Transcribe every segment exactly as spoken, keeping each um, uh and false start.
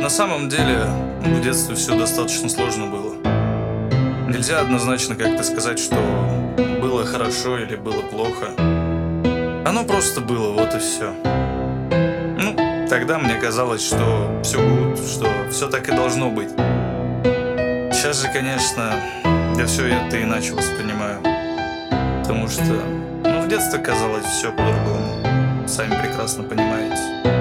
На самом деле, в детстве все достаточно сложно было. Нельзя однозначно как-то сказать, что было хорошо или было плохо. Оно просто было, вот и все. Ну, тогда мне казалось, что все good, что все так и должно быть. Сейчас же, конечно, я все это иначе воспринимаю. Потому что, ну, в детстве казалось все по-другому. Сами прекрасно понимаете.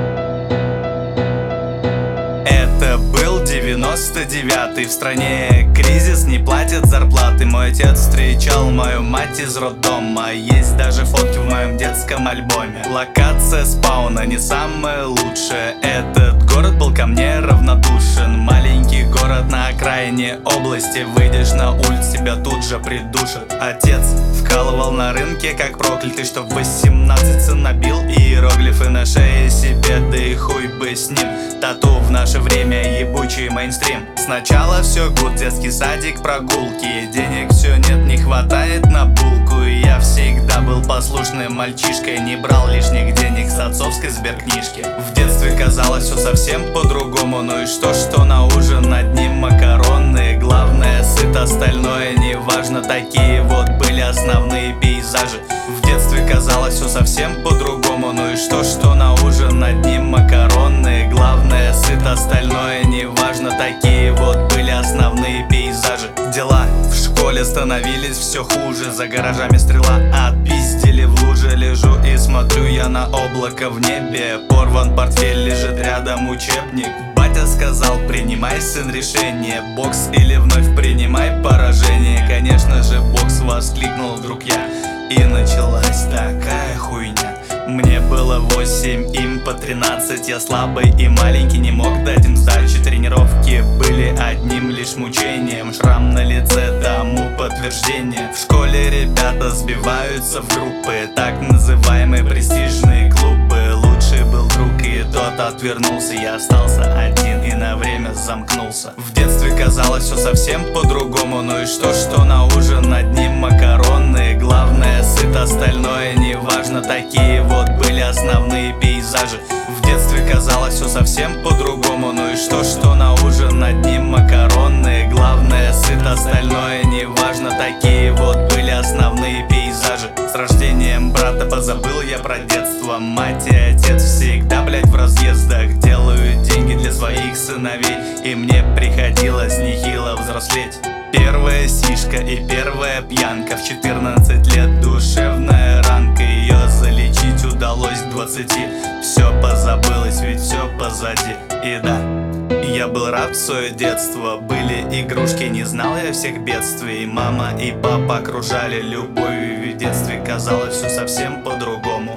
Это был девяносто девятый. В стране кризис, не платят зарплаты. Мой отец встречал мою мать из роддома. Есть даже фотки в моем детском альбоме. Локация спауна не самая лучшая. Этот город был ко мне равнодушен. Маленький город на окраине области. Выйдешь на улицу, тебя тут же придушат. Отец вкалывал на рынке как проклятый, чтоб восемнадцать сын набил иероглифы на шее себе, да и хуй бы с ним. Тату в наше время ебучий мейнстрим. Сначала все гуд, детский садик, прогулки. Денег все нет, не хватает на булку. И я всегда был послушным мальчишкой, не брал лишних денег с отцовской сберкнижки. В детстве казалось все совсем по-другому. Ну и что, что на ужин одним макароны. Главное сыт, остальное не важно. Такие вот были основные пейзажи. В детстве казалось все совсем по-другому. Ну и что, что на ужин одним макароны. Главное сыт, остальное не важно. Такие вот были основные пейзажи. Дела в школе становились все хуже. За гаражами стрела, отпиздили в луже. Лежу и смотрю я на облако в небе. Порван портфель, лежит рядом учебник. Батя сказал: принимай, сын, решение. Бокс или вновь принимай поражение. Конечно же бокс, воскликнул вдруг я. И началась такая хуйня. Мне было восемь, им по тринадцать. Я слабый и маленький, не мог дать им сдачи. Тренировки были одним лишь мучением. Шрам на лице тому подтверждение. В школе ребята сбиваются в группы, так называемые престижные клубы. Лучший был друг, и тот отвернулся. Я остался один и на время замкнулся. В детстве казалось все совсем по-другому. Ну и что, что на ужин одним макароны. Главное сыт, остальное не важно. Такие вот были основные пейзажи. В детстве казалось все совсем по-другому. Ну и что, что на ужин одним макароны. Главное сыт, остальное не важно. Такие вот были основные пейзажи. С рождением брата позабыл я про детство. Мать и отец всегда, блять, в разъездах. Делают деньги для своих сыновей, и мне приходилось нехило взрослеть. Первая сишка и первая пьянка. В четырнадцать лет душевная ранка. Ее залечить удалось к двадцати. Все позабылось, ведь все позади. И да, я был рад в свое детство. Были игрушки, не знал я всех бедствий. Мама и папа окружали любовью. Ведь в детстве казалось все совсем по-другому.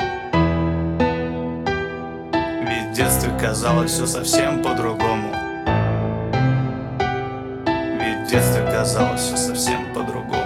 Ведь в детстве казалось все совсем по-другому. Ведь в детстве казалось все совсем по-другому.